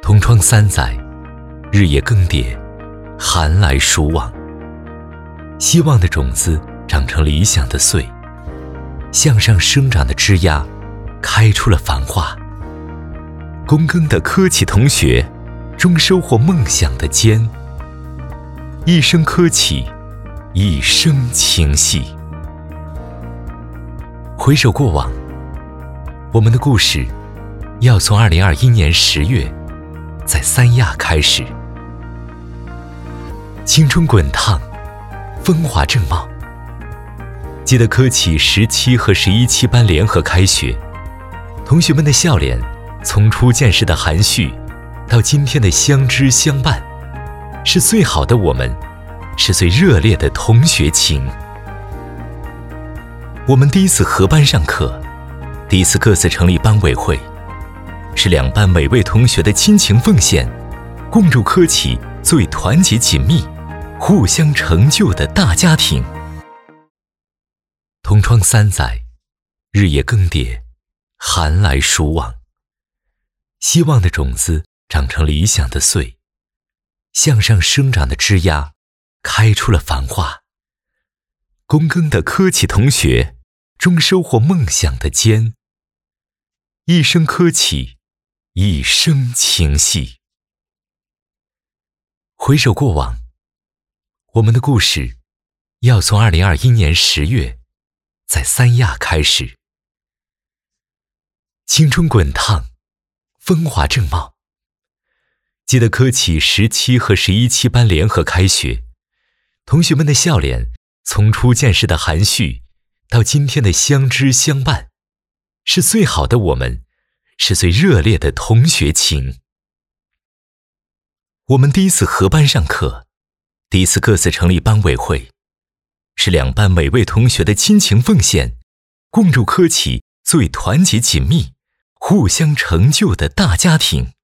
同窗3载，日夜更迭，寒来暑往。希望的种子长成理想的穗，向上生长的枝桠开出了繁花。躬耕的科企同学，终收获梦想的坚。一生科企，一生情系。回首过往，我们的故事要从2021年10月在三亚开始。青春滚烫，风华正茂。记得科企17和11期班联合开学，同学们的笑脸从初见时的含蓄到今天的相知相伴，是最好的我们，是最热烈的同学情。我们第一次合班上课，第一次各自成立班委会，是2班每位同学的亲情奉献，共筑科企最团结紧密、互相成就的大家庭。同窗3载，日夜更迭，寒来暑往。希望的种子长成理想的穗，向上生长的枝桠开出了繁花。躬耕的科企同学，终收获梦想的坚。一生科企，一生情系。回首过往，我们的故事要从2021年10月在三亚开始。青春滚烫，风华正茂。记得科企17和11期班联合开学，同学们的笑脸从初见时的含蓄到今天的相知相伴，是最好的我们，是最热烈的同学情。我们第一次合班上课，第一次各自成立班委会，是2班每位同学的亲情奉献，共筑科企最团结紧密、互相成就的大家庭。